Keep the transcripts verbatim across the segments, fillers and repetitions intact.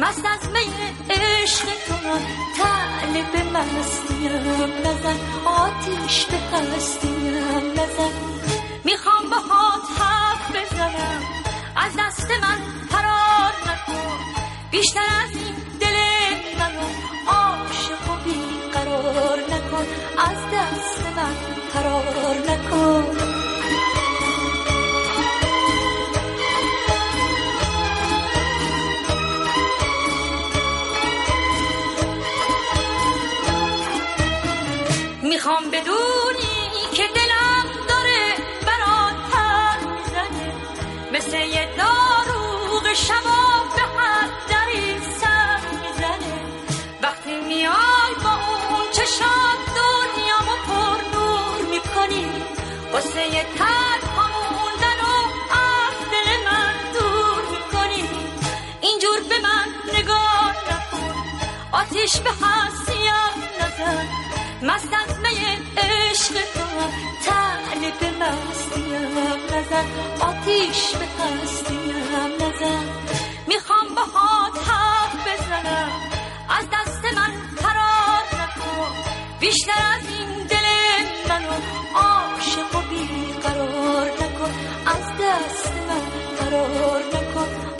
مست از می عشق تو طالب مستیم نزن آتیش به هستیم نزن میخوام باهات حرف بزنم از دست من فرار نکن بیشتر از این دل منو عاشق و بیقرار نکن از دست من فرار نکن میخوام بدونی که دلم داره برات پر میزنه مثل یه داروغ شبا به هر دری سر میزنه وقتی میای با اون چشات دنیامو پر نور میکنی واسه یه تنها موندن و از دل من دور میکنی اینجور به من نگاه نکن آتیش به هستیم نزن مست از می عشق تو طالب مستیم نزن آتیش به هستیم نزن میخوام باهات حرف بزنم از دست من فرار نکن بیشتر از این دل منو عاشق و بیقرار نکن از دست من فرار نکن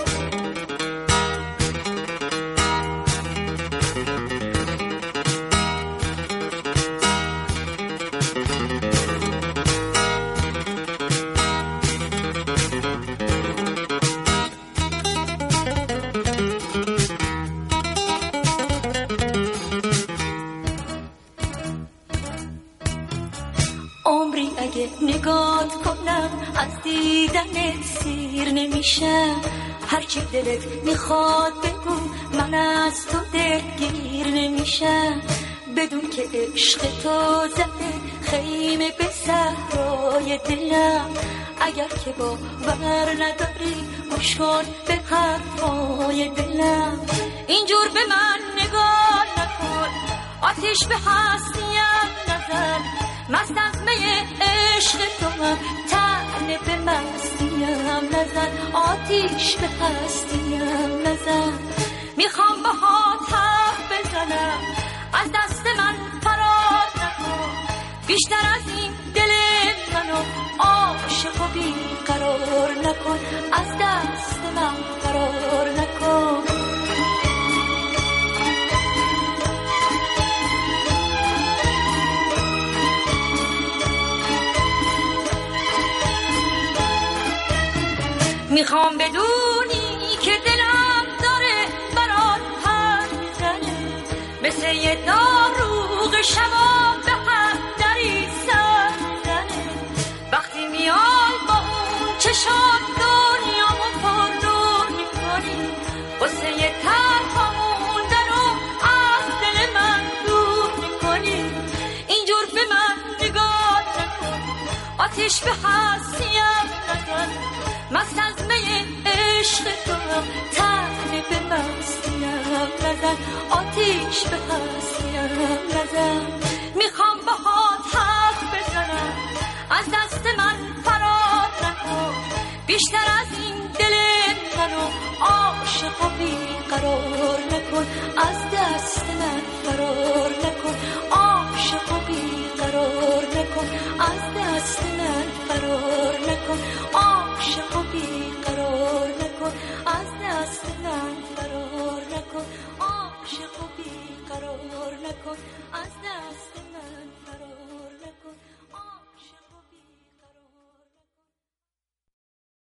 نگات کنم از دیدنت سیر نمیشم هرچی دلت میخواد بگو من از تو دلگیر نمیشم بدون که عشق تو زده خیمه به صحرای دلم اگر که باور نداری گوش کن به حرفای دلم اینجور به من نگاه نکن آتیش به هستیم نزن مست از می عشق تو هم طالب مستیم نزن آتیش به هستیم نزن میخوام باهات حرف بزنم از دست من فرار نکن بیشتر از این دل منو عاشق و بیقرار نکن از دست من فرار نکن میخوام بدونی که دلم داره برات پر میزنه مثل یه داروغ شبا به هر دری سر میزنه وقتی میای با اون چشات دنیامو پر نور میکنی واسه یه تنها موندن و از دل من دور میکنی اینجور به من نگاه نکن آتیش به هستیم نزن مست از می عشق تو هم طالب مستیم نزن آتیش به هستیم نزن میخوام باهات حرف بزنم از دست من فرار نکن بیشتر از این دل منو عاشق و بیقرار نکن از دست من فرار نکن عاشق و بیقرار نکن از دست من فرار نکن عاشق و بیقرار نکن از دست من فرار نکن عاشق و بیقرار نکن از دست من